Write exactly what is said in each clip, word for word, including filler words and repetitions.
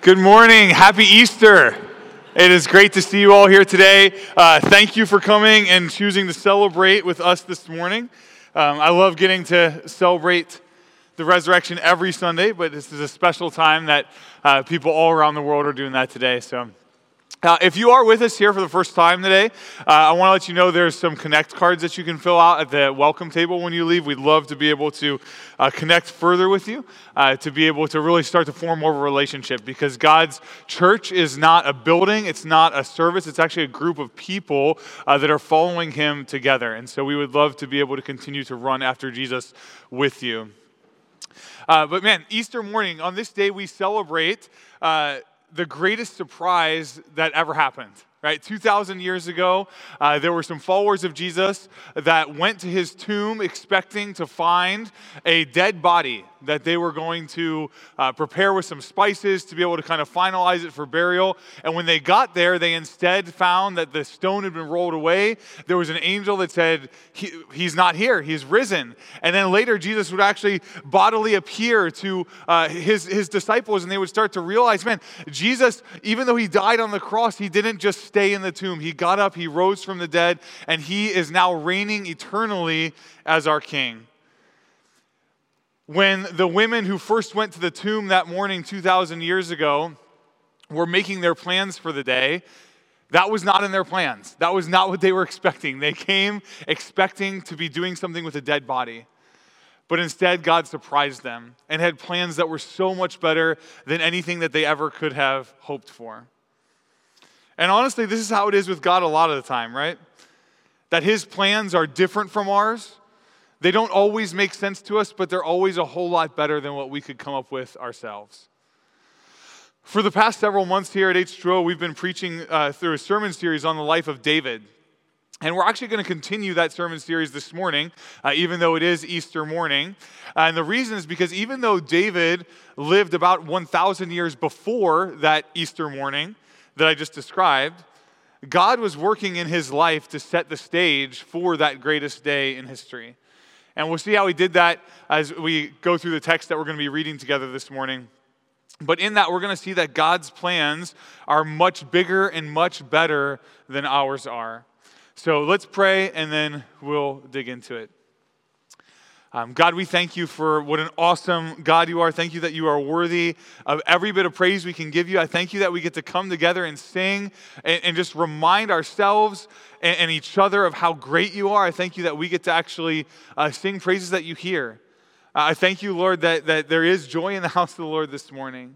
Good morning. Happy Easter. It is great to see you all here today. Uh, thank you for coming and choosing to celebrate with us this morning. Um, I love getting to celebrate the resurrection every Sunday, but this is a special time that uh, people all around the world are doing that today. So Uh, if you are with us here for the first time today, uh, I want to let you know there's some Connect cards that you can fill out at the welcome table when you leave. We'd love to be able to uh, connect further with you, uh, to be able to really start to form more of a relationship, because God's church is not a building, it's not a service, it's actually a group of people uh, that are following Him together. And so we would love to be able to continue to run after Jesus with you. Uh, but man, Easter morning, on this day we celebrate uh, the greatest surprise that ever happened, right? two thousand years ago, uh, there were some followers of Jesus that went to his tomb expecting to find a dead body that they were going to uh, prepare with some spices to be able to kind of finalize it for burial. And when they got there, they instead found that the stone had been rolled away. There was an angel that said, he, he's not here, he's risen. And then later, Jesus would actually bodily appear to uh, his, his disciples, and they would start to realize, man, Jesus, even though he died on the cross, he didn't just stay in the tomb. He got up, he rose from the dead, and he is now reigning eternally as our King. When the women who first went to the tomb that morning two thousand years ago were making their plans for the day, that was not in their plans. That was not what they were expecting. They came expecting to be doing something with a dead body. But instead, God surprised them and had plans that were so much better than anything that they ever could have hoped for. And honestly, this is how it is with God a lot of the time, right? That His plans are different from ours. They don't always make sense to us, but they're always a whole lot better than what we could come up with ourselves. For the past several months here at H two O, we've been preaching uh, through a sermon series on the life of David. And we're actually going to continue that sermon series this morning, uh, even though it is Easter morning. Uh, and the reason is because even though David lived about one thousand years before that Easter morning that I just described, God was working in his life to set the stage for that greatest day in history. And we'll see how he did that as we go through the text that we're going to be reading together this morning. But in that, we're going to see that God's plans are much bigger and much better than ours are. So let's pray, and then we'll dig into it. Um, God, we thank you for what an awesome God you are. Thank you that you are worthy of every bit of praise we can give you. I thank you that we get to come together and sing and, and just remind ourselves and, and each other of how great you are. I thank you that we get to actually uh, sing praises that you hear. Uh, I thank you, Lord, that, that there is joy in the house of the Lord this morning.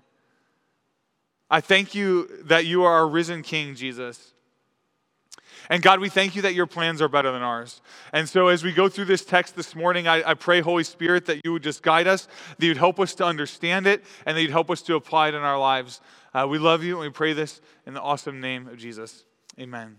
I thank you that you are our risen King, Jesus. And God, we thank you that your plans are better than ours. And so as we go through this text this morning, I, I pray, Holy Spirit, that you would just guide us, that you'd help us to understand it, and that you'd help us to apply it in our lives. Uh, we love you, and we pray this in the awesome name of Jesus. Amen.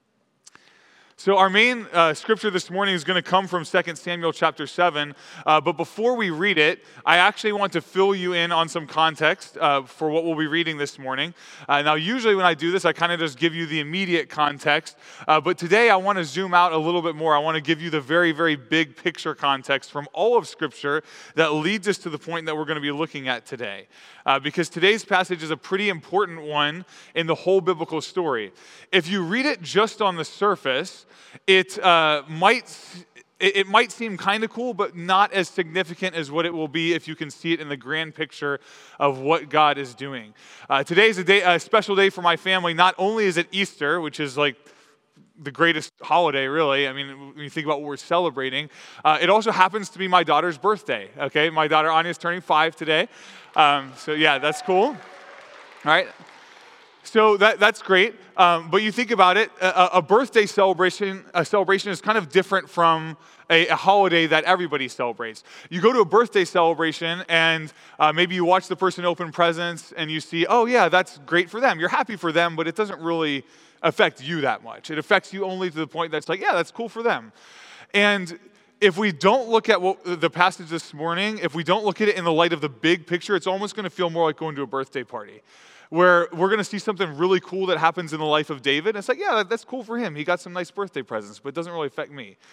So our main uh, scripture this morning is going to come from Second Samuel chapter seven. Uh, but before we read it, I actually want to fill you in on some context uh, for what we'll be reading this morning. Uh, now, usually when I do this, I kind of just give you the immediate context. Uh, but today I want to zoom out a little bit more. I want to give you the very, very big picture context from all of Scripture that leads us to the point that we're going to be looking at today. Uh, because today's passage is a pretty important one in the whole biblical story. If you read it just on the surface, it uh, might it, it might seem kind of cool, but not as significant as what it will be if you can see it in the grand picture of what God is doing. Uh, today is a day, a special day for my family. Not only is it Easter, which is like the greatest holiday, really. I mean, when you think about what we're celebrating, uh, it also happens to be my daughter's birthday. Okay, my daughter Anya is turning five today. Um, so yeah, that's cool. All right. So that, that's great, um, but you think about it, a, a birthday celebration, a celebration is kind of different from a, a holiday that everybody celebrates. You go to a birthday celebration and uh, maybe you watch the person open presents and you see, oh yeah, that's great for them. You're happy for them, but it doesn't really affect you that much. It affects you only to the point that's like, yeah, that's cool for them. And if we don't look at what, the passage this morning, if we don't look at it in the light of the big picture, it's almost going to feel more like going to a birthday party, where we're going to see something really cool that happens in the life of David. And it's like, yeah, that's cool for him. He got some nice birthday presents, but it doesn't really affect me.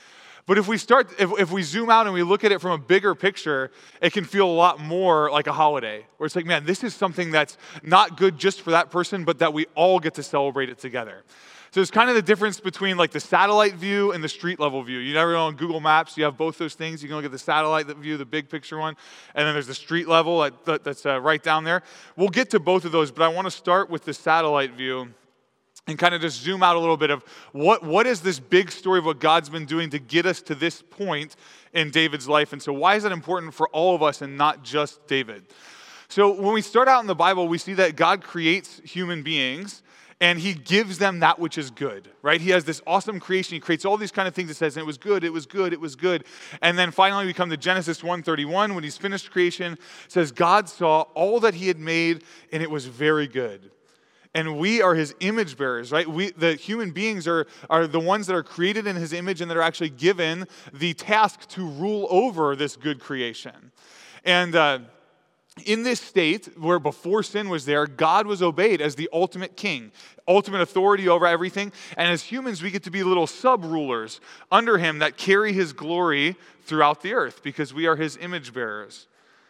But if we start, if, if we zoom out and we look at it from a bigger picture, it can feel a lot more like a holiday, where it's like, man, this is something that's not good just for that person, but that we all get to celebrate it together. So it's kind of the difference between like the satellite view and the street level view. You never know on Google Maps, you have both those things. You can look at the satellite view, the big picture one, and then there's the street level that, that, that's uh, right down there. We'll get to both of those, but I want to start with the satellite view and kind of just zoom out a little bit of what, what is this big story of what God's been doing to get us to this point in David's life. And so why is that important for all of us and not just David? So when we start out in the Bible, we see that God creates human beings and he gives them that which is good, right? He has this awesome creation. He creates all these kind of things that says, and it was good, it was good, it was good. And then finally we come to Genesis one thirty-one, when he's finished creation, it says, God saw all that he had made and it was very good. And we are his image bearers, right? We, the human beings are, are the ones that are created in his image and that are actually given the task to rule over this good creation. And uh, in this state, where before sin was there, God was obeyed as the ultimate king, ultimate authority over everything. And as humans, we get to be little sub-rulers under him that carry his glory throughout the earth because we are his image bearers.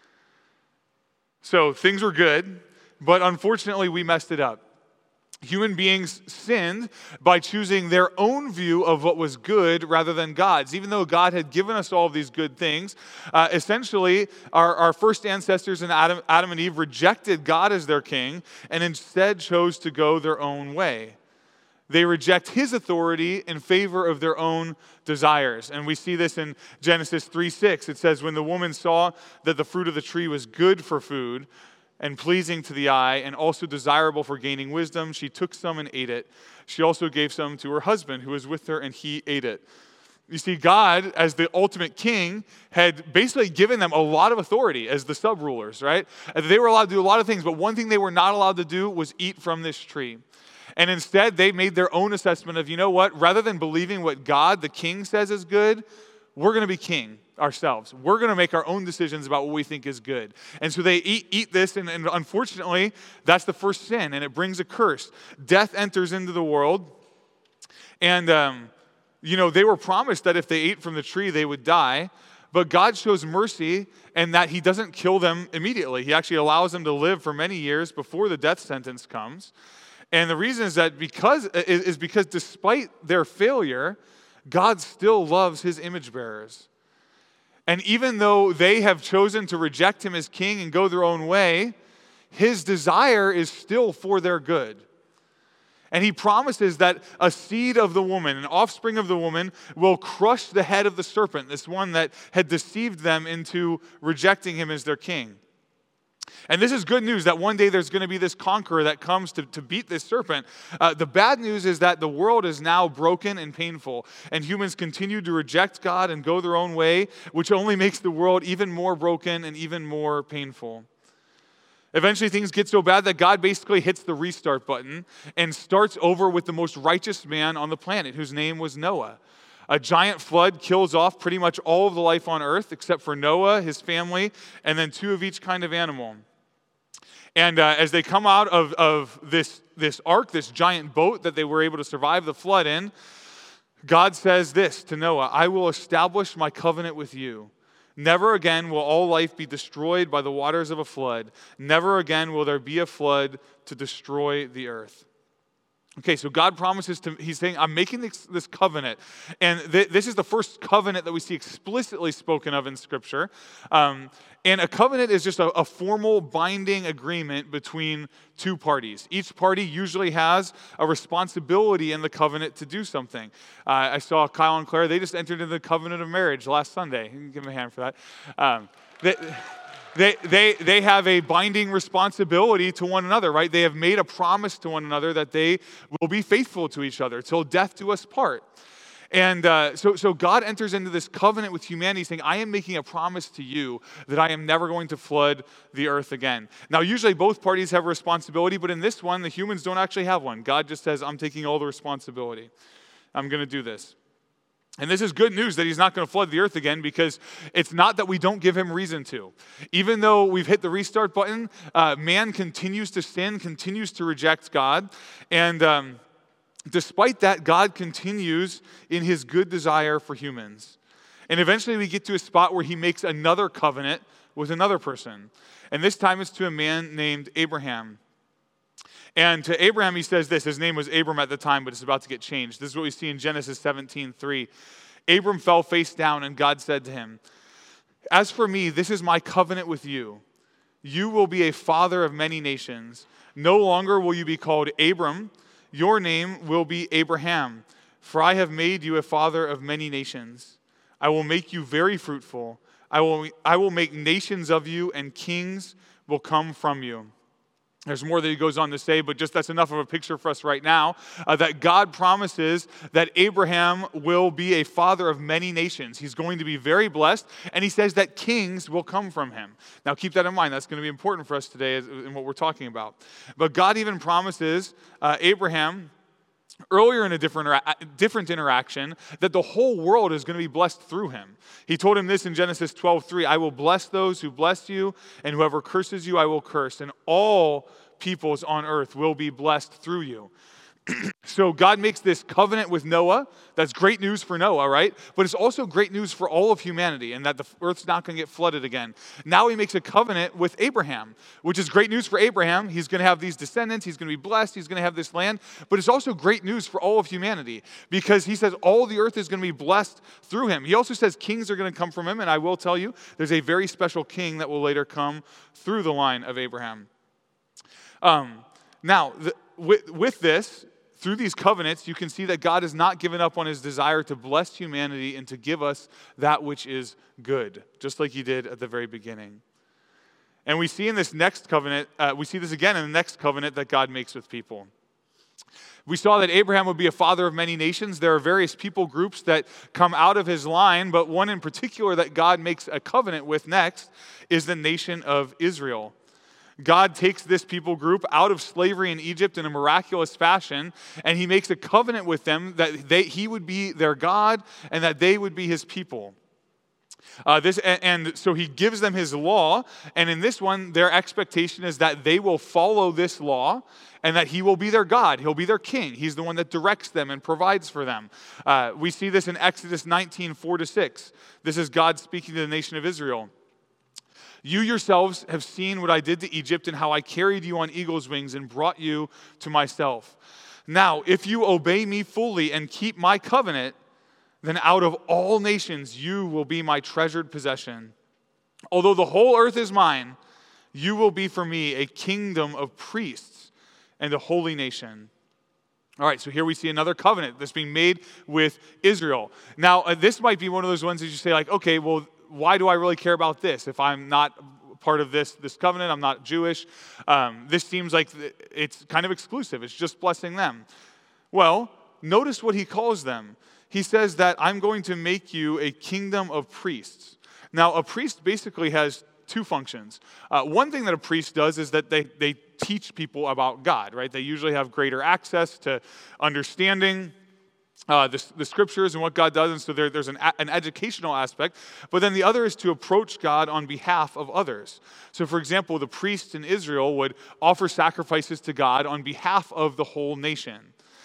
So things were good, but unfortunately we messed it up. Human beings sinned by choosing their own view of what was good rather than God's. Even though God had given us all of these good things, uh, essentially our, our first ancestors in Adam, Adam and Eve rejected God as their king and instead chose to go their own way. They reject his authority in favor of their own desires. And we see this in Genesis three six. It says, when the woman saw that the fruit of the tree was good for food, and pleasing to the eye, and also desirable for gaining wisdom, she took some and ate it. She also gave some to her husband who was with her, and he ate it. You see, God, as the ultimate king, had basically given them a lot of authority as the sub-rulers, right? They were allowed to do a lot of things, but one thing they were not allowed to do was eat from this tree. And instead, they made their own assessment of, you know what, rather than believing what God, the king, says is good, we're going to be king ourselves. We're going to make our own decisions about what we think is good. And so they eat, eat this, and, and unfortunately, that's the first sin, and it brings a curse. Death enters into the world, and, um, you know, they were promised that if they ate from the tree, they would die, but God shows mercy in that he doesn't kill them immediately. He actually allows them to live for many years before the death sentence comes. And the reason is that because is because despite their failure, God still loves his image bearers. And even though they have chosen to reject him as king and go their own way, his desire is still for their good. And he promises that a seed of the woman, an offspring of the woman, will crush the head of the serpent, this one that had deceived them into rejecting him as their king. And this is good news that one day there's going to be this conqueror that comes to, to beat this serpent. Uh, the bad news is that the world is now broken and painful, and humans continue to reject God and go their own way, which only makes the world even more broken and even more painful. Eventually things get so bad that God basically hits the restart button and starts over with the most righteous man on the planet, whose name was Noah. A giant flood kills off pretty much all of the life on earth except for Noah, his family, and then two of each kind of animal. And uh, as they come out of, of this, this ark, this giant boat that they were able to survive the flood in, God says this to Noah, I will establish my covenant with you. Never again will all life be destroyed by the waters of a flood. Never again will there be a flood to destroy the earth. Okay, so God promises to, he's saying, I'm making this, this covenant. And th- this is the first covenant that we see explicitly spoken of in Scripture. Um, and a covenant is just a, a formal binding agreement between two parties. Each party usually has a responsibility in the covenant to do something. Uh, I saw Kyle and Claire, they just entered into the covenant of marriage last Sunday. You can give them a hand for that. Um, they, They, they, they have a binding responsibility to one another, right? They have made a promise to one another that they will be faithful to each other till death do us part. And uh, so, so God enters into this covenant with humanity saying, I am making a promise to you that I am never going to flood the earth again. Now, usually both parties have a responsibility, but in this one, the humans don't actually have one. God just says, I'm taking all the responsibility. I'm going to do this. And this is good news that he's not going to flood the earth again, because it's not that we don't give him reason to. Even though we've hit the restart button, uh, man continues to sin, continues to reject God. And um, despite that, God continues in his good desire for humans. And eventually we get to a spot where he makes another covenant with another person. And this time it's to a man named Abraham. And to Abraham he says this, his name was Abram at the time, but it's about to get changed. This is what we see in Genesis seventeen three. Abram fell face down, and God said to him, "As for me, this is my covenant with you. You will be a father of many nations. No longer will you be called Abram. Your name will be Abraham, for I have made you a father of many nations. I will make you very fruitful. I will, I will make nations of you, and kings will come from you." There's more that he goes on to say, but just that's enough of a picture for us right now, uh, that God promises that Abraham will be a father of many nations. He's going to be very blessed, and he says that kings will come from him. Now keep that in mind. That's going to be important for us today in what we're talking about. But God even promises uh, Abraham earlier in a different, different interaction that the whole world is going to be blessed through him. He told him this in Genesis twelve three, "I will bless those who bless you, and whoever curses you I will curse, and all peoples on earth will be blessed through you." So God makes this covenant with Noah. That's great news for Noah, right? But it's also great news for all of humanity, and that the earth's not going to get flooded again. Now he makes a covenant with Abraham, which is great news for Abraham. He's going to have these descendants. He's going to be blessed. He's going to have this land. But it's also great news for all of humanity, because he says all the earth is going to be blessed through him. He also says kings are going to come from him, and I will tell you, there's a very special king that will later come through the line of Abraham. Um, now, the, with, with this, through these covenants, you can see that God has not given up on his desire to bless humanity and to give us that which is good, just like he did at the very beginning. And we see in this next covenant, uh, we see this again in the next covenant that God makes with people. We saw that Abraham would be a father of many nations. There are various people groups that come out of his line, but one in particular that God makes a covenant with next is the nation of Israel. God takes this people group out of slavery in Egypt in a miraculous fashion, and he makes a covenant with them that they, he would be their God and that they would be his people. Uh, this and, and so he gives them his law, and in this one, their expectation is that they will follow this law and that he will be their God. He'll be their king. He's the one that directs them and provides for them. Uh, we see this in Exodus nineteen, four to six. This is God speaking to the nation of Israel. "You yourselves have seen what I did to Egypt and how I carried you on eagle's wings and brought you to myself. Now, if you obey me fully and keep my covenant, then out of all nations you will be my treasured possession. Although the whole earth is mine, you will be for me a kingdom of priests and a holy nation." All right, so here we see another covenant that's being made with Israel. Now, uh, this might be one of those ones that you say like, okay, well, why do I really care about this? If I'm not part of this, this covenant, I'm not Jewish. Um, this seems like it's kind of exclusive. It's just blessing them. Well, notice what he calls them. He says that I'm going to make you a kingdom of priests. Now, a priest basically has two functions. Uh, one thing that a priest does is that they, they teach people about God, right? They usually have greater access to understanding Uh, the, the scriptures and what God does, and so there, there's an, an educational aspect. But then the other is to approach God on behalf of others. So for example, the priests in Israel would offer sacrifices to God on behalf of the whole nation.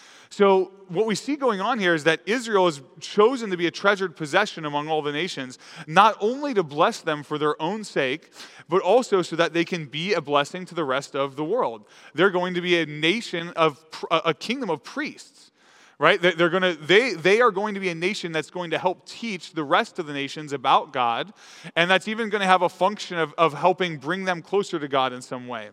So what we see going on here is that Israel is chosen to be a treasured possession among all the nations, not only to bless them for their own sake, but also so that they can be a blessing to the rest of the world. They're going to be a nation of, a kingdom of priests. Right? They're going to, they, they are going to be a nation that's going to help teach the rest of the nations about God, and that's even going to have a function of, of helping bring them closer to God in some way.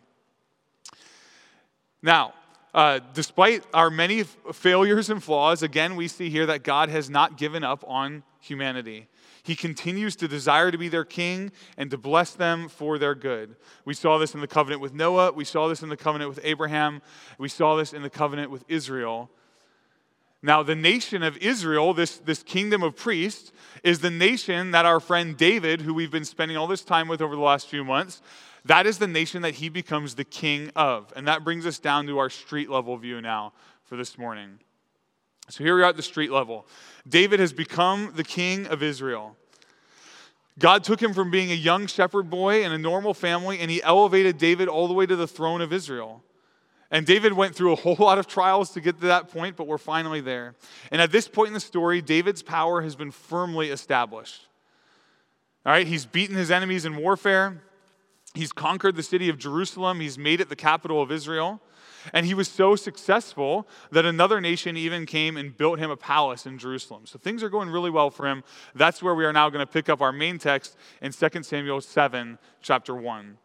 Now, uh, despite our many f- failures and flaws, again, we see here that God has not given up on humanity. He continues to desire to be their king and to bless them for their good. We saw this in the covenant with Noah. We saw this in the covenant with Abraham. We saw this in the covenant with Israel. Now, the nation of Israel, this, this kingdom of priests, is the nation that our friend David, who we've been spending all this time with over the last few months, that is the nation that he becomes the king of. And that brings us down to our street level view now for this morning. So here we are at the street level. David has become the king of Israel. God took him from being a young shepherd boy in a normal family, and he elevated David all the way to the throne of Israel. And David went through a whole lot of trials to get to that point, but we're finally there. And at this point in the story, David's power has been firmly established. All right, he's beaten his enemies in warfare. He's conquered the city of Jerusalem. He's made it the capital of Israel. And he was so successful that another nation even came and built him a palace in Jerusalem. So things are going really well for him. That's where we are now going to pick up our main text in Second Samuel seven, chapter one.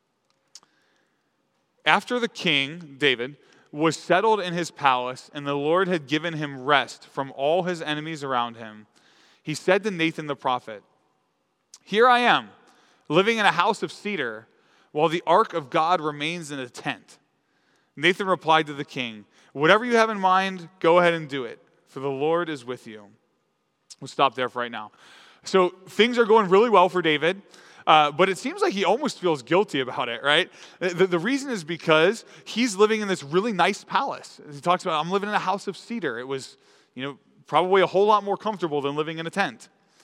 After the king, David, was settled in his palace and the Lord had given him rest from all his enemies around him, he said to Nathan the prophet, "Here I am, living in a house of cedar, while the ark of God remains in a tent." Nathan replied to the king, "Whatever you have in mind, go ahead and do it, for the Lord is with you." We'll stop there for right now. So things are going really well for David, uh, but it seems like he almost feels guilty about it, right? The, the reason is because he's living in this really nice palace. He talks about, I'm living in a house of cedar. It was, you know, probably a whole lot more comfortable than living in a tent.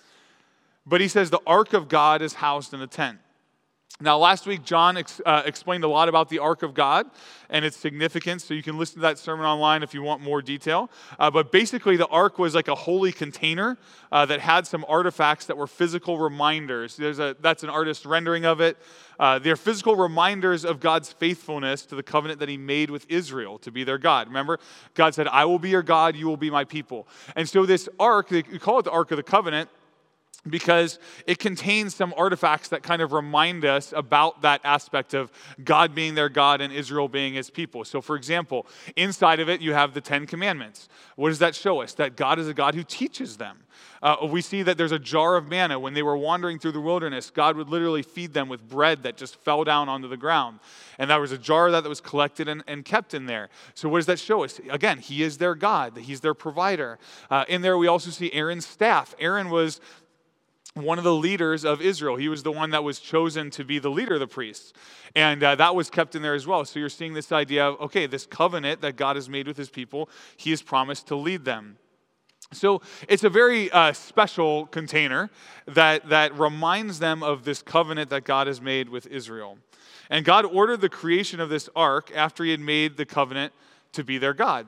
But he says the ark of God is housed in a tent. Now, last week, John ex- uh, explained a lot about the Ark of God and its significance, so you can listen to that sermon online if you want more detail. Uh, but basically, the Ark was like a holy container uh, that had some artifacts that were physical reminders. There's a, that's an artist's rendering of it. Uh, they're physical reminders of God's faithfulness to the covenant that he made with Israel to be their God. Remember, God said, "I will be your God, you will be my people." And so this Ark, they call it the Ark of the Covenant, because it contains some artifacts that kind of remind us about that aspect of God being their God and Israel being his people. So for example, inside of it, you have the Ten Commandments. What does that show us? That God is a God who teaches them. Uh, we see that there's a jar of manna. When they were wandering through the wilderness, God would literally feed them with bread that just fell down onto the ground. And there was a jar of that that was collected and, and kept in there. So what does that show us? Again, he is their God. He's their provider. Uh, in there, we also see Aaron's staff. Aaron was one of the leaders of Israel. He was the one that was chosen to be the leader of the priests. And uh, that was kept in there as well. So you're seeing this idea of, okay, this covenant that God has made with his people, he has promised to lead them. So it's a very uh, special container that, that reminds them of this covenant that God has made with Israel. And God ordered the creation of this ark after he had made the covenant to be their God.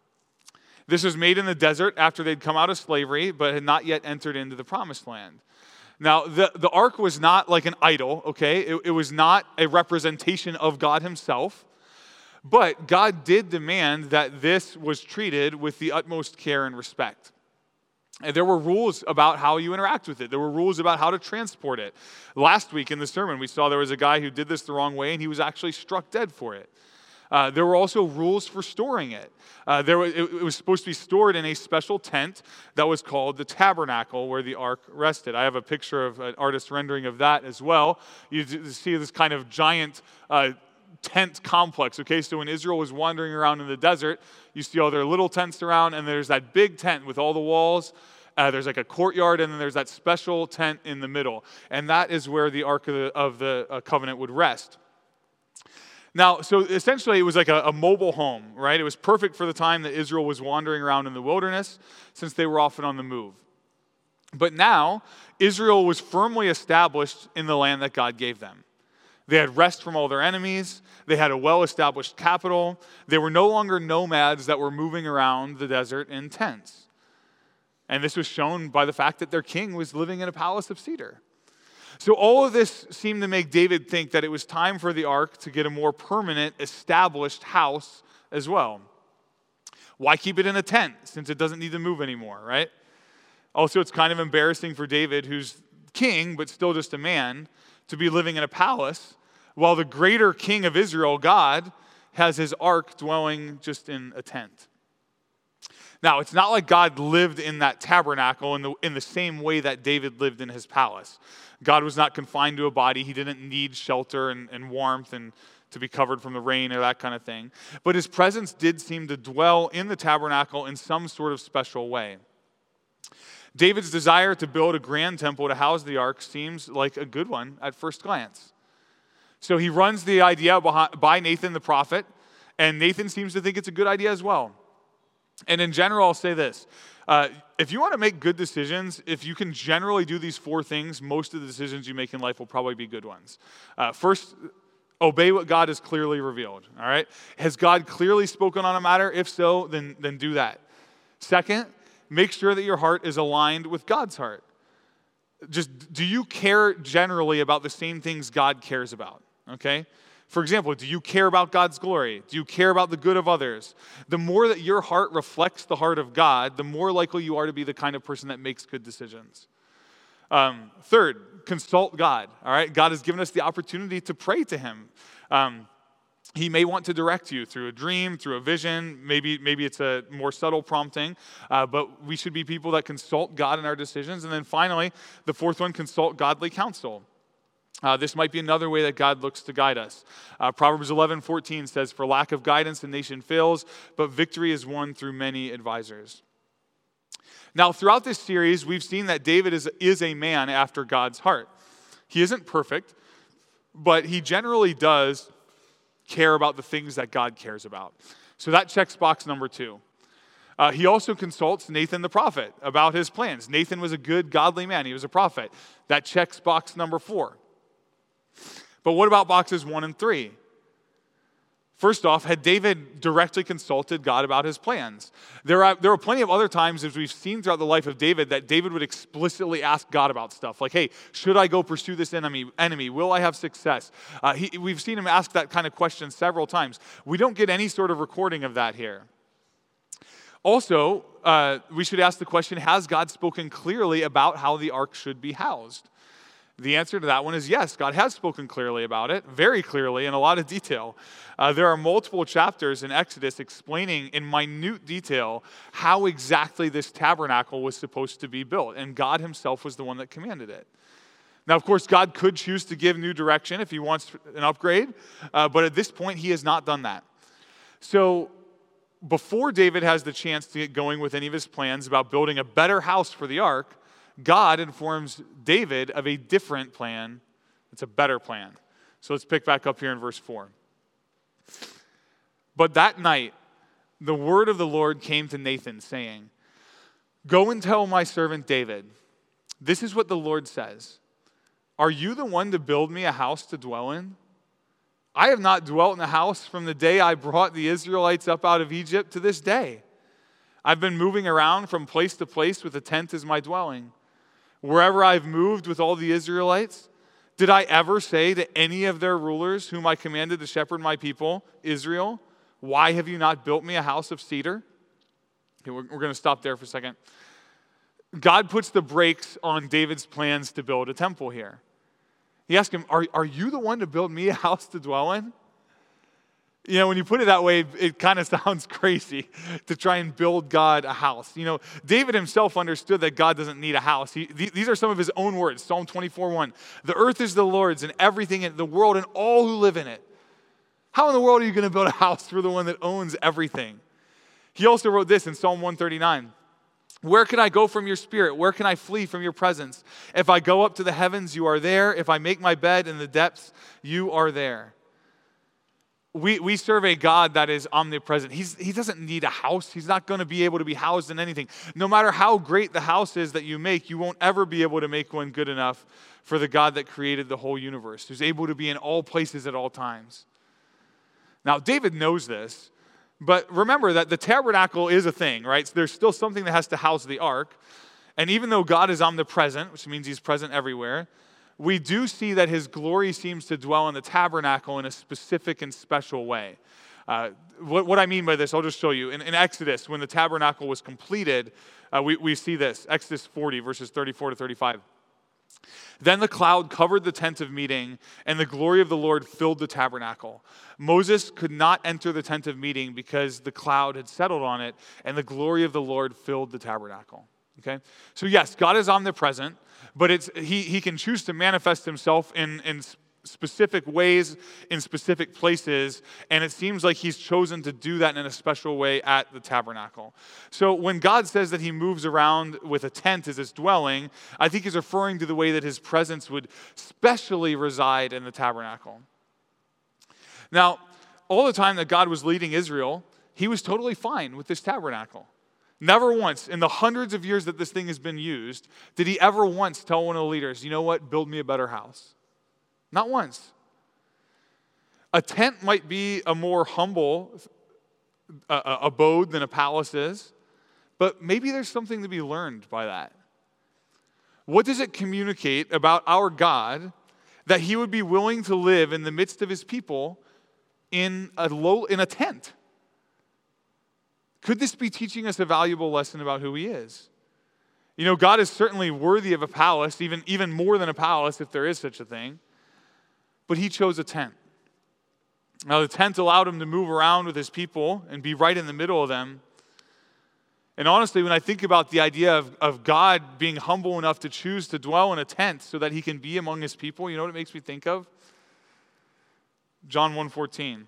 This was made in the desert after they'd come out of slavery, but had not yet entered into the promised land. Now, the, the ark was not like an idol, okay? It, it was not a representation of God himself. But God did demand that this was treated with the utmost care and respect. And there were rules about how you interact with it. There were rules about how to transport it. Last week in the sermon, we saw there was a guy who did this the wrong way, and he was actually struck dead for it. Uh, there were also rules for storing it. Uh, there was, it, it was supposed to be stored in a special tent that was called the tabernacle where the ark rested. I have a picture of an artist's rendering of that as well. You see this kind of giant uh, tent complex. Okay, so when Israel was wandering around in the desert, you see all their little tents around, and there's that big tent with all the walls. Uh, there's like a courtyard, and then there's that special tent in the middle. And that is where the Ark of the, of the uh, Covenant would rest. Now, so essentially it was like a, a mobile home, right? It was perfect for the time that Israel was wandering around in the wilderness since they were often on the move. But now, Israel was firmly established in the land that God gave them. They had rest from all their enemies. They had a well-established capital. They were no longer nomads that were moving around the desert in tents. And this was shown by the fact that their king was living in a palace of cedar. So all of this seemed to make David think that it was time for the ark to get a more permanent, established house as well. Why keep it in a tent since it doesn't need to move anymore, right? Also, it's kind of embarrassing for David, who's king but still just a man, to be living in a palace while the greater king of Israel, God, has his ark dwelling just in a tent. Now, it's not like God lived in that tabernacle in the, in the same way that David lived in his palace. God was not confined to a body. He didn't need shelter and, and warmth and to be covered from the rain or that kind of thing. But his presence did seem to dwell in the tabernacle in some sort of special way. David's desire to build a grand temple to house the ark seems like a good one at first glance. So he runs the idea by Nathan the prophet, and Nathan seems to think it's a good idea as well. And in general, I'll say this. Uh, if you want to make good decisions, if you can generally do these four things, most of the decisions you make in life will probably be good ones. Uh, first, Obey what God has clearly revealed, all right? Has God clearly spoken on a matter? If so, then, then do that. Second, make sure that your heart is aligned with God's heart. Just, do you care generally about the same things God cares about, okay? For example, do you care about God's glory? Do you care about the good of others? The more that your heart reflects the heart of God, the more likely you are to be the kind of person that makes good decisions. Um, third, consult God, all right? God has given us the opportunity to pray to him. Um, he may want to direct you through a dream, through a vision. Maybe, maybe it's a more subtle prompting, uh, but we should be people that consult God in our decisions. And then finally, the fourth one, consult godly counsel. Uh, this might be another way that God looks to guide us. Uh, Proverbs eleven fourteen says, "For lack of guidance, the nation fails, but victory is won through many advisors." Now, throughout this series, we've seen that David is, is a man after God's heart. He isn't perfect, but he generally does care about the things that God cares about. So that checks box number two. Uh, he also consults Nathan the prophet about his plans. Nathan was a good, godly man. He was a prophet. That checks box number four. But what about boxes one and three? First off, had David directly consulted God about his plans? There are, there are plenty of other times, as we've seen throughout the life of David, that David would explicitly ask God about stuff. Like, hey, should I go pursue this enemy? enemy? Will I have success? Uh, he, we've seen him ask that kind of question several times. We don't get any sort of recording of that here. Also, uh, we should ask the question, has God spoken clearly about how the ark should be housed? The answer to that one is yes, God has spoken clearly about it, very clearly, in a lot of detail. Uh, there are multiple chapters in Exodus explaining in minute detail how exactly this tabernacle was supposed to be built, and God himself was the one that commanded it. Now, of course, God could choose to give new direction if he wants an upgrade, uh, but at this point, he has not done that. So, before David has the chance to get going with any of his plans about building a better house for the ark, God informs David of a different plan. It's a better plan. So let's pick back up here in verse four. But that night, the word of the Lord came to Nathan, saying, "Go and tell my servant David, this is what the Lord says. Are you the one to build me a house to dwell in? I have not dwelt in a house from the day I brought the Israelites up out of Egypt to this day. I've been moving around from place to place with a tent as my dwelling. Wherever I've moved with all the Israelites, did I ever say to any of their rulers whom I commanded to shepherd my people, Israel, why have you not built me a house of cedar?" Okay, we're, we're going to stop there for a second. God puts the brakes on David's plans to build a temple here. He asked him, are, are you the one to build me a house to dwell in? You know, when you put it that way, it kind of sounds crazy to try and build God a house. You know, David himself understood that God doesn't need a house. He, th- these are some of his own words. Psalm twenty-four one. "The earth is the Lord's and everything in the world and all who live in it." How in the world are you going to build a house for the one that owns everything? He also wrote this in Psalm one thirty-nine. "Where can I go from your spirit? Where can I flee from your presence? If I go up to the heavens, you are there. If I make my bed in the depths, you are there." We, we serve a God that is omnipresent. He's, he doesn't need a house. He's not going to be able to be housed in anything. No matter how great the house is that you make, you won't ever be able to make one good enough for the God that created the whole universe, who's able to be in all places at all times. Now, David knows this, but remember that the tabernacle is a thing, right? So there's still something that has to house the ark. And even though God is omnipresent, which means he's present everywhere, we do see that his glory seems to dwell in the tabernacle in a specific and special way. Uh, what, what I mean by this, I'll just show you. In, in Exodus, when the tabernacle was completed, uh, we, we see this. Exodus forty, verses thirty-four to thirty-five. "Then the cloud covered the tent of meeting, and the glory of the Lord filled the tabernacle. Moses could not enter the tent of meeting because the cloud had settled on it, and the glory of the Lord filled the tabernacle." Okay? So yes, God is omnipresent, but it's he, he can choose to manifest himself in, in specific ways, in specific places, and it seems like he's chosen to do that in a special way at the tabernacle. So when God says that he moves around with a tent as his dwelling, I think he's referring to the way that his presence would specially reside in the tabernacle. Now, all the time that God was leading Israel, he was totally fine with this tabernacle. Never once, in the hundreds of years that this thing has been used, did he ever once tell one of the leaders, you know what, build me a better house. Not once. A tent might be a more humble uh, uh, abode than a palace is, but maybe there's something to be learned by that. What does it communicate about our God that he would be willing to live in the midst of his people in a low, in a tent? Could this be teaching us a valuable lesson about who he is? You know, God is certainly worthy of a palace, even, even more than a palace if there is such a thing. But he chose a tent. Now, the tent allowed him to move around with his people and be right in the middle of them. And honestly, when I think about the idea of, of God being humble enough to choose to dwell in a tent so that he can be among his people, you know what it makes me think of? John one fourteen.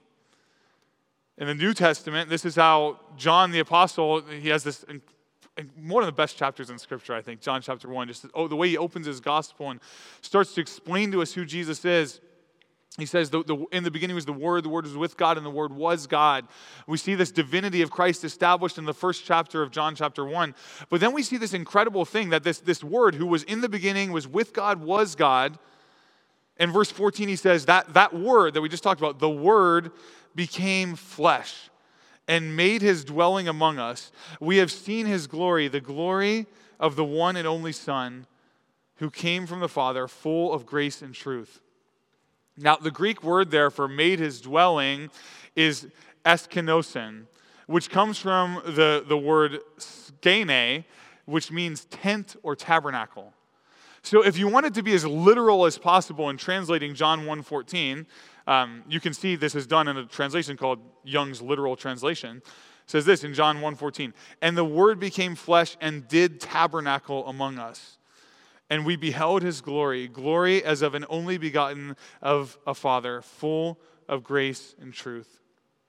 In the New Testament, this is how John the Apostle, he has this, one of the best chapters in Scripture, I think, John chapter one, just oh, the way he opens his gospel and starts to explain to us who Jesus is. He says, the, the, in the beginning was the Word, the Word was with God, and the Word was God. We see this divinity of Christ established in the first chapter of John chapter one. But then we see this incredible thing that this, this Word who was in the beginning, was with God, was God. In verse fourteen, he says that that Word that we just talked about, the Word became flesh and made his dwelling among us. We have seen his glory, the glory of the one and only Son who came from the Father, full of grace and truth. Now, the Greek word there for made his dwelling is eskenosin, which comes from the, the word skene, which means tent or tabernacle. So if you wanted to be as literal as possible in translating John one fourteen, um, you can see this is done in a translation called Young's Literal Translation. It says this in John one fourteen, and the Word became flesh and did tabernacle among us. And we beheld his glory, glory as of an only begotten of a Father, full of grace and truth.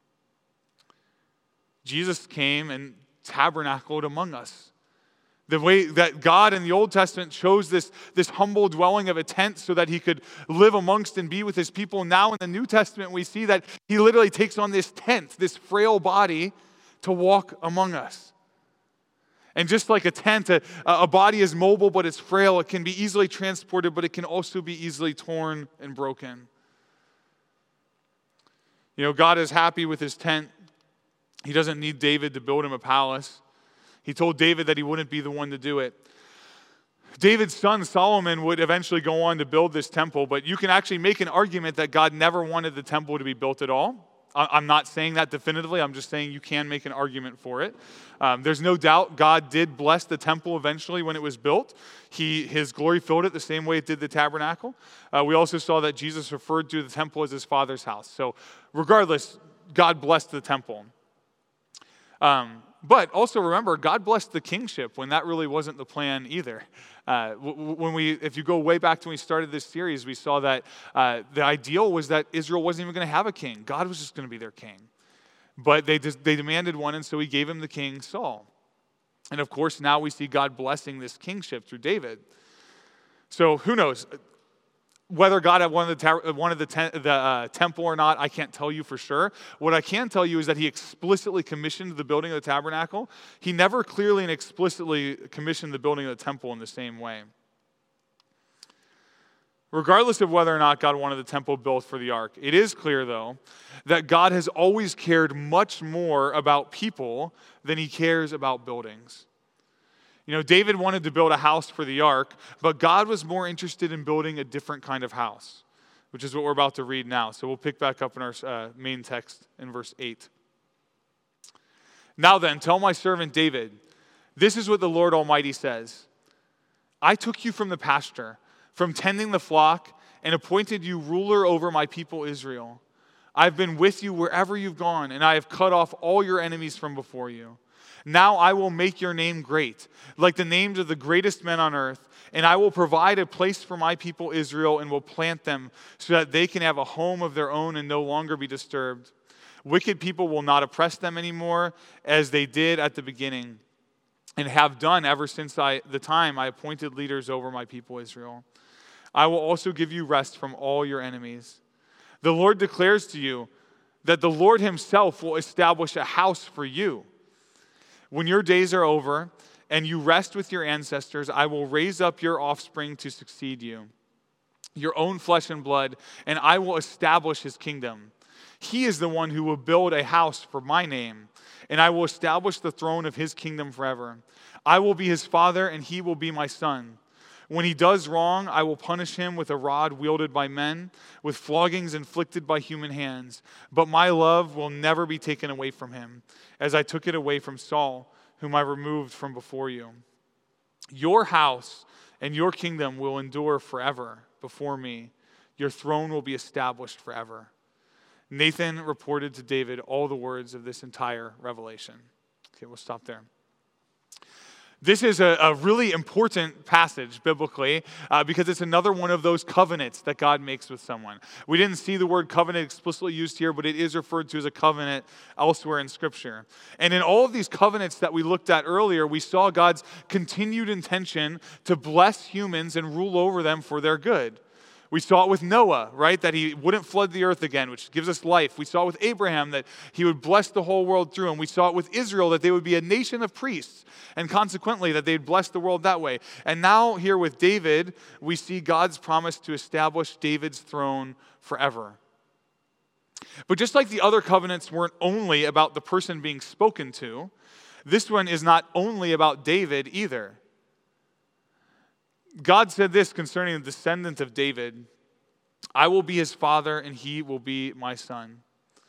Jesus came and tabernacled among us. The way that God in the Old Testament chose this, this humble dwelling of a tent so that he could live amongst and be with his people. Now in the New Testament, we see that he literally takes on this tent, this frail body, to walk among us. And just like a tent, a, a body is mobile, but it's frail. It can be easily transported, but it can also be easily torn and broken. You know, God is happy with his tent. He doesn't need David to build him a palace. He told David that he wouldn't be the one to do it. David's son Solomon would eventually go on to build this temple, but you can actually make an argument that God never wanted the temple to be built at all. I'm not saying that definitively. I'm just saying you can make an argument for it. Um, there's no doubt God did bless the temple eventually when it was built. He, his glory filled it the same way it did the tabernacle. Uh, we also saw that Jesus referred to the temple as his Father's house. So regardless, God blessed the temple. Um, but also remember, God blessed the kingship when that really wasn't the plan either. Uh, when we, if you go way back to when we started this series, we saw that uh, the ideal was that Israel wasn't even going to have a king. God was just going to be their king. But they just, they demanded one, and so he gave him the king Saul. And of course, now we see God blessing this kingship through David. So who knows? Whether God had wanted the, wanted the, te- the uh, temple or not, I can't tell you for sure. What I can tell you is that he explicitly commissioned the building of the tabernacle. He never clearly and explicitly commissioned the building of the temple in the same way. Regardless of whether or not God wanted the temple built for the ark, it is clear, though, that God has always cared much more about people than he cares about buildings. You know, David wanted to build a house for the ark, but God was more interested in building a different kind of house, which is what we're about to read now. So we'll pick back up in our uh, main text in verse eight. Now then, tell my servant David, this is what the Lord Almighty says. I took you from the pasture, from tending the flock, and appointed you ruler over my people Israel. I've been with you wherever you've gone, and I have cut off all your enemies from before you. Now I will make your name great, like the names of the greatest men on earth, and I will provide a place for my people Israel and will plant them so that they can have a home of their own and no longer be disturbed. Wicked people will not oppress them anymore as they did at the beginning and have done ever since I, the time I appointed leaders over my people Israel. I will also give you rest from all your enemies. The Lord declares to you that the Lord himself will establish a house for you. When your days are over and you rest with your ancestors, I will raise up your offspring to succeed you, your own flesh and blood, and I will establish his kingdom. He is the one who will build a house for my name, and I will establish the throne of his kingdom forever. I will be his father, and he will be my son. When he does wrong, I will punish him with a rod wielded by men, with floggings inflicted by human hands. But my love will never be taken away from him, as I took it away from Saul, whom I removed from before you. Your house and your kingdom will endure forever before me. Your throne will be established forever." Nathan reported to David all the words of this entire revelation. Okay, we'll stop there. This is a, a really important passage biblically uh, because it's another one of those covenants that God makes with someone. We didn't see the word covenant explicitly used here, but it is referred to as a covenant elsewhere in Scripture. And in all of these covenants that we looked at earlier, we saw God's continued intention to bless humans and rule over them for their good. We saw it with Noah, right? That he wouldn't flood the earth again, which gives us life. We saw it with Abraham that he would bless the whole world through him. We saw it with Israel that they would be a nation of priests, and consequently that they'd bless the world that way. And now here with David, we see God's promise to establish David's throne forever. But just like the other covenants weren't only about the person being spoken to, this one is not only about David either. God said this concerning the descendant of David: "I will be his father, and he will be my son."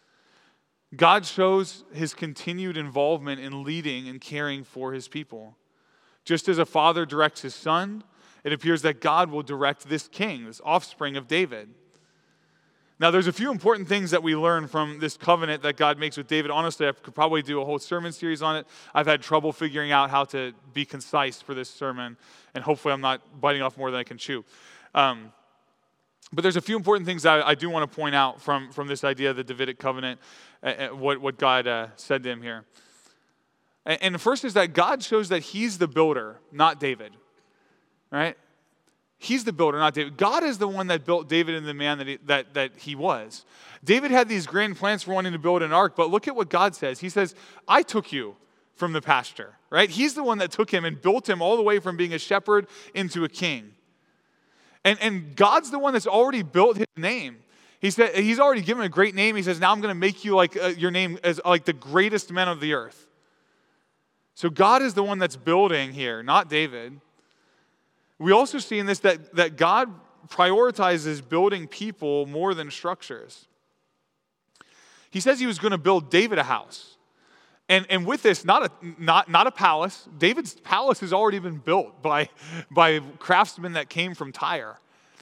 God shows his continued involvement in leading and caring for his people. Just as a father directs his son, it appears that God will direct this king, this offspring of David. Now, there's a few important things that we learn from this covenant that God makes with David. Honestly, I could probably do a whole sermon series on it. I've had trouble figuring out how to be concise for this sermon, and hopefully I'm not biting off more than I can chew. Um, but there's a few important things that I, I do want to point out from, from this idea of the Davidic covenant, uh, what, what God uh, said to him here. And, and the first is that God shows that he's the builder, not David, right? He's the builder, not David. God is the one that built David and the man that he, that, that he was. David had these grand plans for wanting to build an ark, but look at what God says. He says, "I took you from the pasture," right? He's the one that took him and built him all the way from being a shepherd into a king. And, and God's the one that's already built his name. He said, he's already given a great name. He says, "Now I'm going to make you like uh, your name as like the greatest men of the earth." So God is the one that's building here, not David. We also see in this that, that God prioritizes building people more than structures. He says he was going to build David a house. And, and with this, not a, not, not a palace. David's palace has already been built by, by craftsmen that came from Tyre.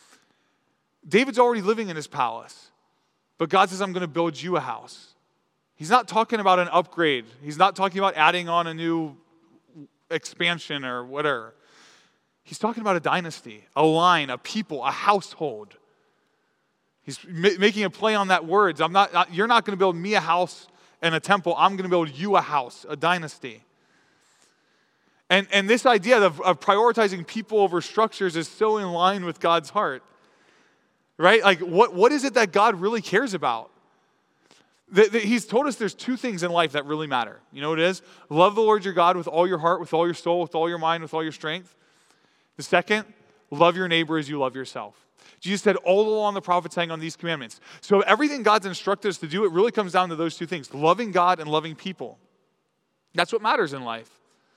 David's already living in his palace. But God says, "I'm going to build you a house." He's not talking about an upgrade. He's not talking about adding on a new expansion or whatever. He's talking about a dynasty, a line, a people, a household. He's ma- making a play on that words. I'm not, you're not going to build me a house and a temple. I'm going to build you a house, a dynasty. And, and this idea of, of prioritizing people over structures is so in line with God's heart. Right? Like, what, what is it that God really cares about? The, the, he's told us there's two things in life that really matter. You know what it is? Love the Lord your God with all your heart, with all your soul, with all your mind, with all your strength. The second, love your neighbor as you love yourself. Jesus said all along the prophets hang on these commandments. So everything God's instructed us to do, it really comes down to those two things, loving God and loving people. That's what matters in life.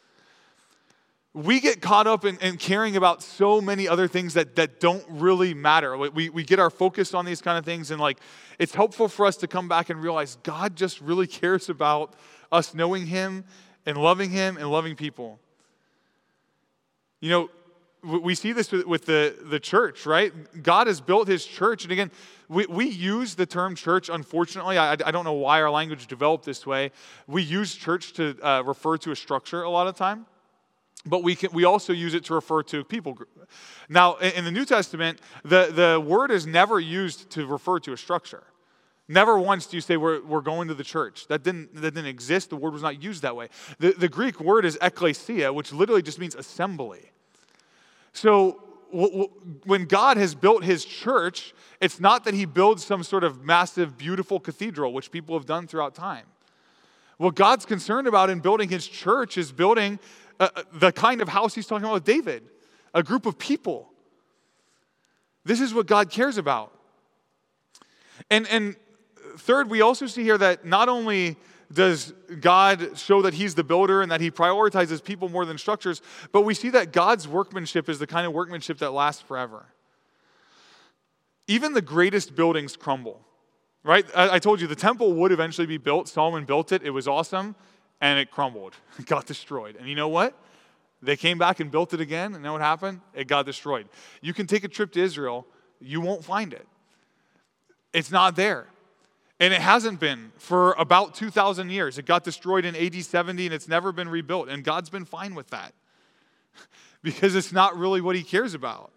We get caught up in, in caring about so many other things that, that don't really matter. We, we get our focus on these kind of things, and like it's helpful for us to come back and realize God just really cares about us knowing him and loving him and loving people. You know, we see this with the, the church, right? God has built his church. And again, we, we use the term church, unfortunately. I, I don't know why our language developed this way. We use church to uh, refer to a structure a lot of time. But we can, we also use it to refer to a people group. Now, in the New Testament, the, the word is never used to refer to a structure. Never once do you say we're, we're going to the church. That didn't, that didn't exist. The word was not used that way. The, the Greek word is ekklesia, which literally just means assembly. So w- w- when God has built his church, it's not that he builds some sort of massive, beautiful cathedral, which people have done throughout time. What God's concerned about in building his church is building uh, the kind of house he's talking about with David, a group of people. This is what God cares about. And, and third, we also see here that not only does God show that he's the builder and that he prioritizes people more than structures, but we see that God's workmanship is the kind of workmanship that lasts forever. Even the greatest buildings crumble, right? I, I told you the temple would eventually be built. Solomon built it. It was awesome, and it crumbled. It got destroyed. And you know what? They came back and built it again, and you know what happened? It got destroyed. You can take a trip to Israel. You won't find it. It's not there. And it hasn't been for about two thousand years. It got destroyed in A D seventy, and it's never been rebuilt. And God's been fine with that because it's not really what he cares about.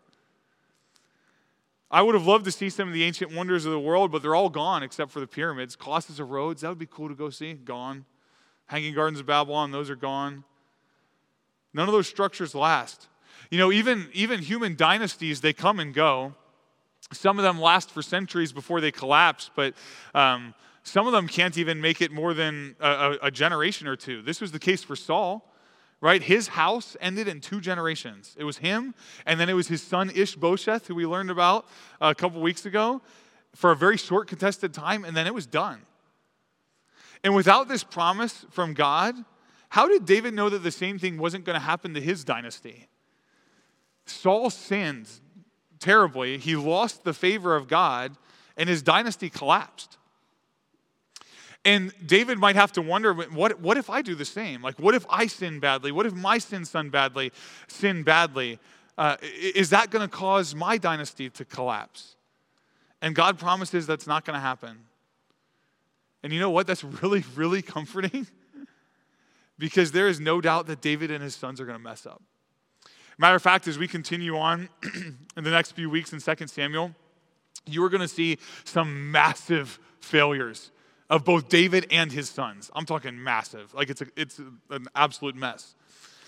I would have loved to see some of the ancient wonders of the world, but they're all gone except for the pyramids. Colossus of Rhodes, that would be cool to go see. Gone. Hanging Gardens of Babylon, those are gone. None of those structures last. You know, even, even human dynasties, they come and go. Some of them last for centuries before they collapse, but um, some of them can't even make it more than a, a generation or two. This was the case for Saul, right? His house ended in two generations. It was him, and then it was his son Ishbosheth, who we learned about a couple weeks ago, for a very short contested time, and then it was done. And without this promise from God, how did David know that the same thing wasn't going to happen to his dynasty? Saul sinned terribly. He lost the favor of God, and his dynasty collapsed. And David might have to wonder, what, what if I do the same? Like, what if I sin badly? What if my sin son badly, sin badly? Uh, is that going to cause my dynasty to collapse? And God promises that's not going to happen. And you know what? That's really, really comforting because there is no doubt that David and his sons are going to mess up. Matter of fact, as we continue on in the next few weeks in Second Samuel, you are going to see some massive failures of both David and his sons. I'm talking massive. Like it's a, it's an absolute mess.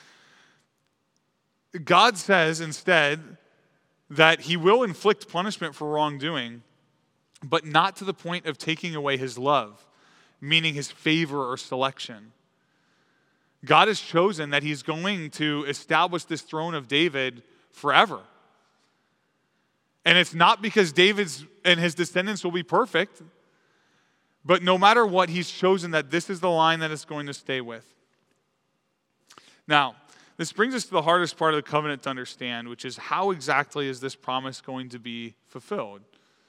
God says instead that he will inflict punishment for wrongdoing, but not to the point of taking away his love, meaning his favor or selection. God has chosen that he's going to establish this throne of David forever. And it's not because David's and his descendants will be perfect, but no matter what, he's chosen that this is the line that it's going to stay with. Now, this brings us to the hardest part of the covenant to understand, which is how exactly is this promise going to be fulfilled?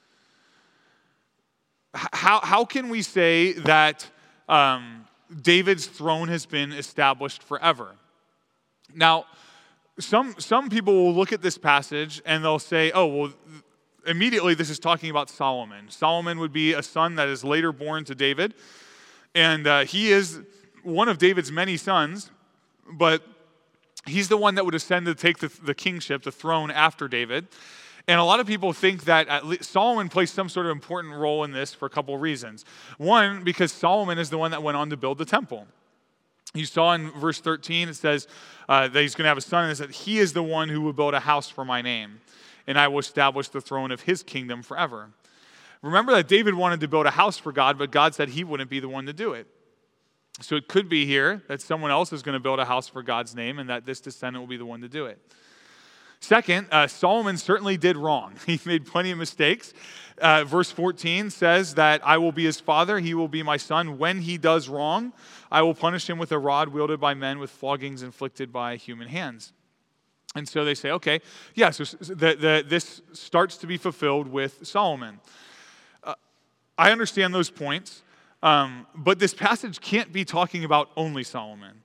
How, how can we say that um, David's throne has been established forever? Now, some, some people will look at this passage and they'll say, oh, well, immediately this is talking about Solomon. Solomon would be a son that is later born to David, and uh, he is one of David's many sons, but he's the one that would ascend to take the, the kingship, the throne after David. And a lot of people think that at least Solomon plays some sort of important role in this for a couple of reasons. One, because Solomon is the one that went on to build the temple. You saw in verse thirteen, it says uh, that he's going to have a son, and it said, he is the one who will build a house for my name, and I will establish the throne of his kingdom forever. Remember that David wanted to build a house for God, but God said he wouldn't be the one to do it. So it could be here that someone else is going to build a house for God's name, and that this descendant will be the one to do it. Second, uh, Solomon certainly did wrong. He made plenty of mistakes. Uh, verse fourteen says that I will be his father, he will be my son. When he does wrong, I will punish him with a rod wielded by men, with floggings inflicted by human hands. And so they say, okay, yeah, so the, the, this starts to be fulfilled with Solomon. Uh, I understand those points, um, but this passage can't be talking about only Solomon.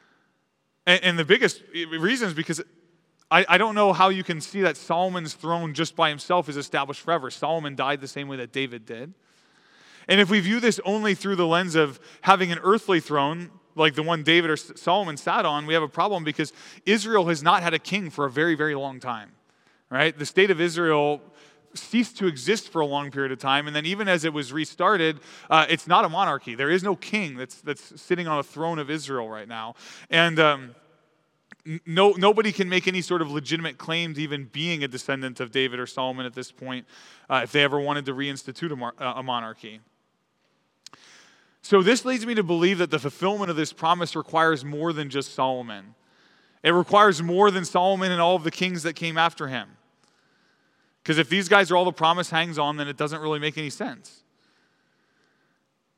And, and the biggest reason is because I, I don't know how you can see that Solomon's throne just by himself is established forever. Solomon died the same way that David did. And if we view this only through the lens of having an earthly throne, like the one David or Solomon sat on, we have a problem because Israel has not had a king for a very, very long time, right? The state of Israel ceased to exist for a long period of time, and then even as it was restarted, uh, it's not a monarchy. There is no king that's that's sitting on a throne of Israel right now. And um, no nobody can make any sort of legitimate claim to even being a descendant of David or Solomon at this point uh, if they ever wanted to reinstitute a, mar- a monarchy. So this leads me to believe that the fulfillment of this promise requires more than just Solomon. It requires more than Solomon and all of the kings that came after him. Because if these guys are all the promise hangs on, then it doesn't really make any sense.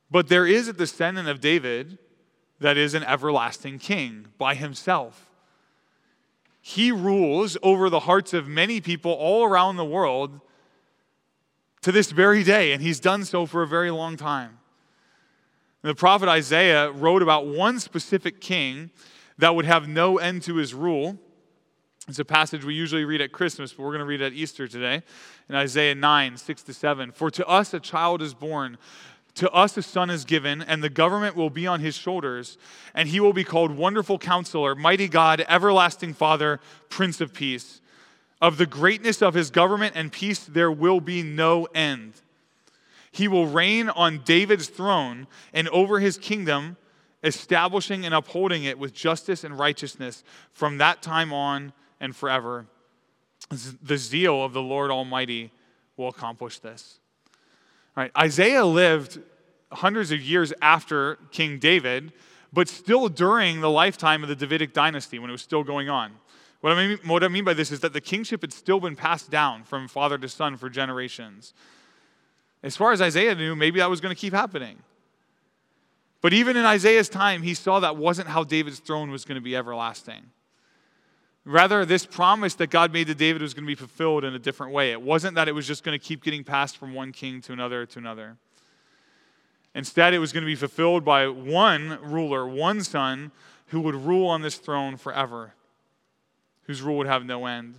But there is a descendant of David that is an everlasting king by himself. He rules over the hearts of many people all around the world to this very day, and he's done so for a very long time. The prophet Isaiah wrote about one specific king that would have no end to his rule. It's a passage we usually read at Christmas, but we're going to read it at Easter today, in Isaiah nine, six to seven. For to us a child is born, to us a son is given, and the government will be on his shoulders, and he will be called Wonderful Counselor, Mighty God, Everlasting Father, Prince of Peace. Of the greatness of his government and peace there will be no end. He will reign on David's throne and over his kingdom, establishing and upholding it with justice and righteousness from that time on and forever. The zeal of the Lord Almighty will accomplish this. All right, Isaiah lived hundreds of years after King David, but still during the lifetime of the Davidic dynasty when it was still going on. What I mean, what I mean by this is that the kingship had still been passed down from father to son for generations. As far as Isaiah knew, maybe that was going to keep happening. But even in Isaiah's time, he saw that wasn't how David's throne was going to be everlasting. Rather, this promise that God made to David was going to be fulfilled in a different way. It wasn't that it was just going to keep getting passed from one king to another to another. Instead, it was going to be fulfilled by one ruler, one son, who would rule on this throne forever, whose rule would have no end.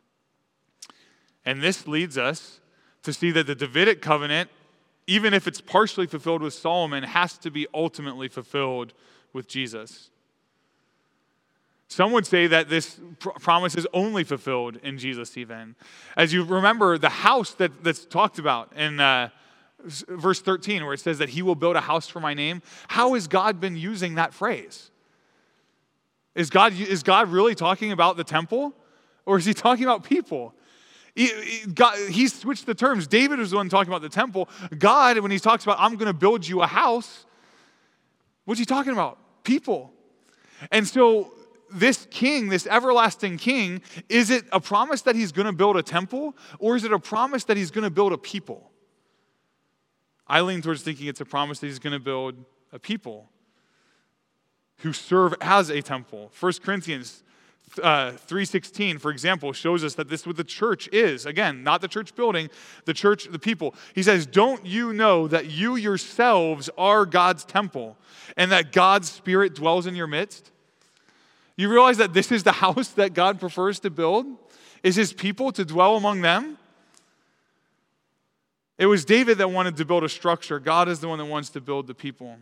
And this leads us to see that the Davidic covenant, even if it's partially fulfilled with Solomon, has to be ultimately fulfilled with Jesus. Some would say that this pr- promise is only fulfilled in Jesus even. As you remember, the house that, that's talked about in uh, verse thirteen, where it says that he will build a house for my name, how has God been using that phrase? Is God, is God really talking about the temple? Or is he talking about people? He, he, God, he's switched the terms. David was the one talking about the temple. God, when he talks about, I'm going to build you a house, what's he talking about? People. And so this king, this everlasting king, is it a promise that he's going to build a temple? Or is it a promise that he's going to build a people? I lean towards thinking it's a promise that he's going to build a people who serve as a temple. First Corinthians uh, three sixteen, for example, shows us that this is what the church is. Again, not the church building, the church, the people. He says, don't you know that you yourselves are God's temple and that God's Spirit dwells in your midst? You realize that this is the house that God prefers to build? Is his people to dwell among them? It was David that wanted to build a structure. God is the one that wants to build the people.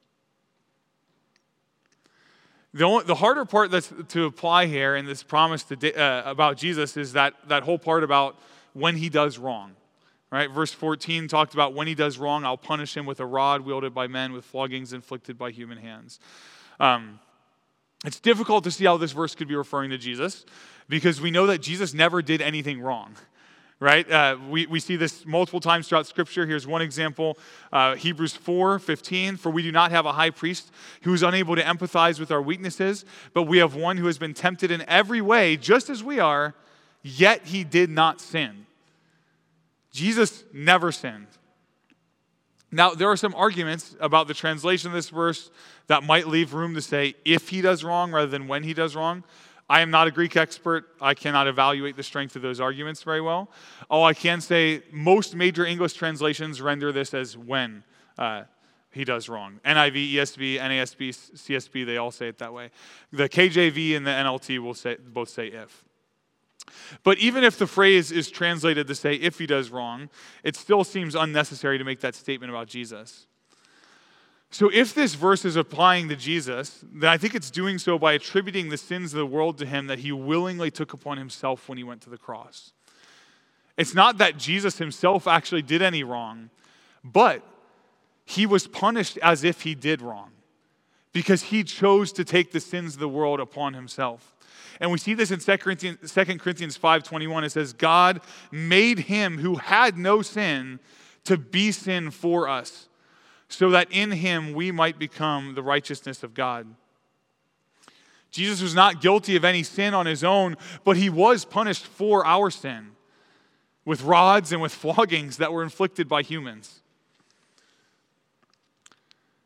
The, only, the harder part that's to apply here in this promise to, uh, about Jesus is that, that whole part about when he does wrong. Right? Verse fourteen talked about when he does wrong, I'll punish him with a rod wielded by men, with floggings inflicted by human hands. Um, it's difficult to see how this verse could be referring to Jesus because we know that Jesus never did anything wrong. Right? Uh, we, we see this multiple times throughout Scripture. Here's one example. Uh, Hebrews four fifteen, for we do not have a high priest who is unable to empathize with our weaknesses, but we have one who has been tempted in every way, just as we are, yet he did not sin. Jesus never sinned. Now, there are some arguments about the translation of this verse that might leave room to say if he does wrong rather than when he does wrong. I am not a Greek expert. I cannot evaluate the strength of those arguments very well. All I can say, most major English translations render this as when uh, he does wrong. N I V, E S V, N A S B, C S B, they all say it that way. The K J V and the N L T will say both say if. But even if the phrase is translated to say if he does wrong, it still seems unnecessary to make that statement about Jesus. So if this verse is applying to Jesus, then I think it's doing so by attributing the sins of the world to him that he willingly took upon himself when he went to the cross. It's not that Jesus himself actually did any wrong, but he was punished as if he did wrong because he chose to take the sins of the world upon himself. And we see this in Second Corinthians five twenty-one. It says, God made him who had no sin to be sin for us, so that in him we might become the righteousness of God. Jesus was not guilty of any sin on his own, but he was punished for our sin with rods and with floggings that were inflicted by humans.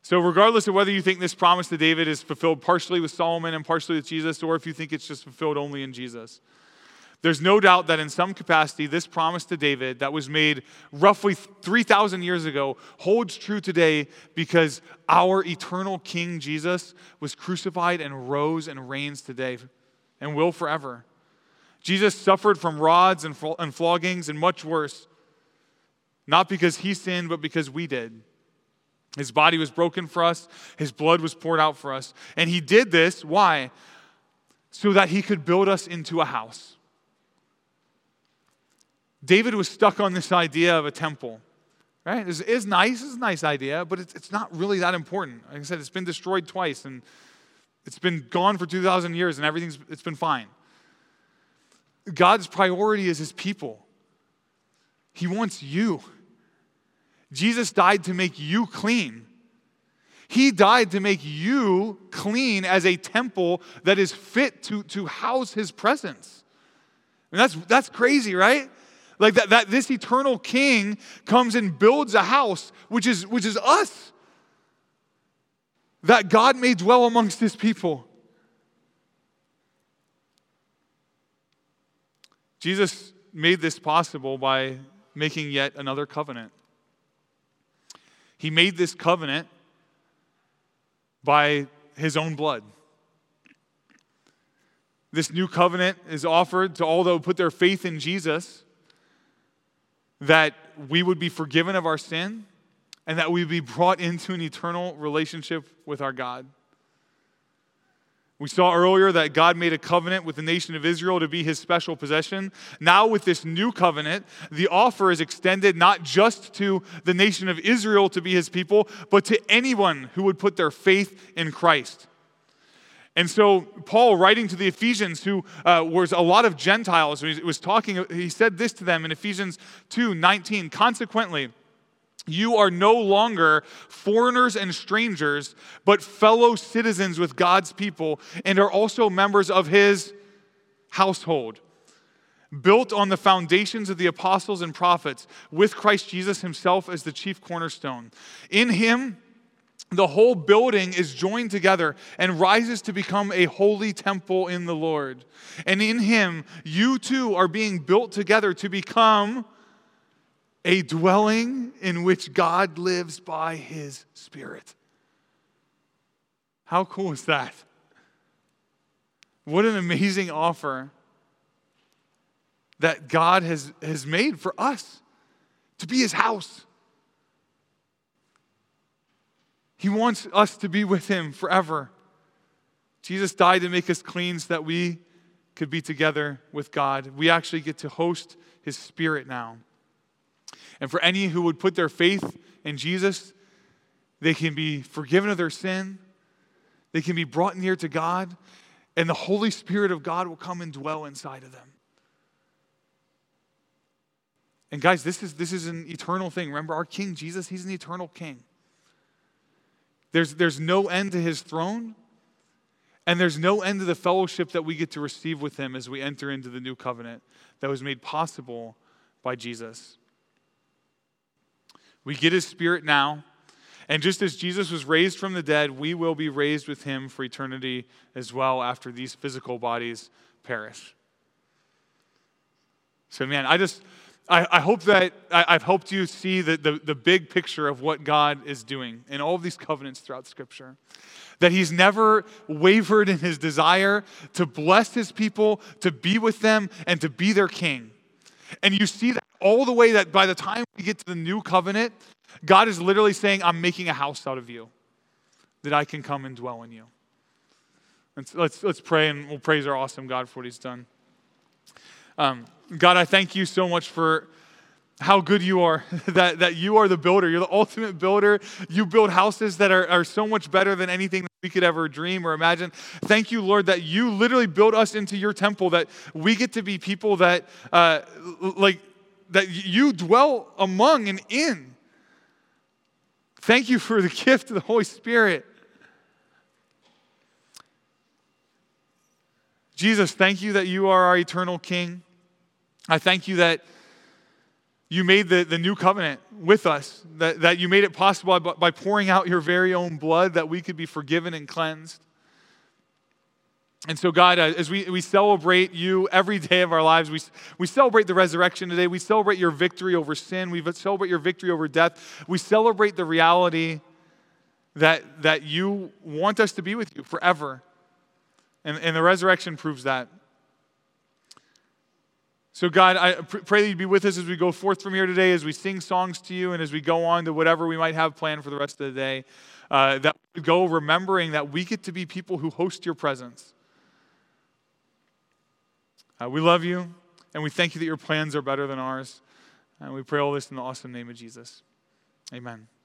So regardless of whether you think this promise to David is fulfilled partially with Solomon and partially with Jesus, or if you think it's just fulfilled only in Jesus, there's no doubt that in some capacity, this promise to David that was made roughly three thousand years ago holds true today because our eternal King Jesus was crucified and rose and reigns today and will forever. Jesus suffered from rods and floggings and much worse, not because he sinned, but because we did. His body was broken for us. His blood was poured out for us. And he did this, why? So that he could build us into a house. David was stuck on this idea of a temple, right? It's, it's nice, it's a nice idea, but it's, it's not really that important. Like I said, it's been destroyed twice, and it's been gone for two thousand years, and everything's it's been fine. God's priority is his people. He wants you. Jesus died to make you clean. He died to make you clean as a temple that is fit to, to house his presence. And that's, that's crazy, right? Like that, that this eternal King comes and builds a house, which is, which is us, that God may dwell amongst his people. Jesus made this possible by making yet another covenant. He made this covenant by his own blood. This new covenant is offered to all who put their faith in Jesus, that we would be forgiven of our sin and that we would be brought into an eternal relationship with our God. We saw earlier that God made a covenant with the nation of Israel to be his special possession. Now with this new covenant, the offer is extended not just to the nation of Israel to be his people, but to anyone who would put their faith in Christ. And so Paul, writing to the Ephesians, who uh, was a lot of Gentiles, he was talking, he said this to them in Ephesians two nineteen, consequently, you are no longer foreigners and strangers, but fellow citizens with God's people, and are also members of his household, built on the foundations of the apostles and prophets, with Christ Jesus himself as the chief cornerstone. In him, the whole building is joined together and rises to become a holy temple in the Lord. And in him, you too are being built together to become a dwelling in which God lives by his Spirit. How cool is that? What an amazing offer that God has, has made for us to be his house. He wants us to be with him forever. Jesus died to make us clean so that we could be together with God. We actually get to host his Spirit now. And for any who would put their faith in Jesus, they can be forgiven of their sin. They can be brought near to God. And the Holy Spirit of God will come and dwell inside of them. And guys, this is, this is an eternal thing. Remember, our King Jesus, he's an eternal King. There's, there's no end to his throne. And there's no end to the fellowship that we get to receive with him as we enter into the new covenant that was made possible by Jesus. We get his Spirit now, and just as Jesus was raised from the dead, we will be raised with him for eternity as well after these physical bodies perish. So man, I just, I, I hope that I, I've helped you see the, the, the big picture of what God is doing in all of these covenants throughout Scripture. That he's never wavered in his desire to bless his people, to be with them, and to be their king. And you see that all the way that by the time we get to the new covenant, God is literally saying, I'm making a house out of you, that I can come and dwell in you. Let's, let's, let's pray, and we'll praise our awesome God for what he's done. Um, God, I thank you so much for how good you are, that, that you are the builder. You're the ultimate builder. You build houses that are, are so much better than anything that we could ever dream or imagine. Thank you, Lord, that you literally built us into your temple, that we get to be people that, uh, like, that you dwell among and in. Thank you for the gift of the Holy Spirit. Jesus, thank you that you are our eternal King. I thank you that You made the, the new covenant with us, that, that you made it possible by, by pouring out your very own blood that we could be forgiven and cleansed. And so, God, uh, as we, we celebrate you every day of our lives, we, we celebrate the resurrection today. We celebrate your victory over sin. We celebrate your victory over death. We celebrate the reality that, that you want us to be with you forever. And, and the resurrection proves that. So, God, I pr- pray that you'd be with us as we go forth from here today, as we sing songs to you, and as we go on to whatever we might have planned for the rest of the day, uh, that we go remembering that we get to be people who host your presence. Uh, we love you, and we thank you that your plans are better than ours. And we pray all this in the awesome name of Jesus. Amen.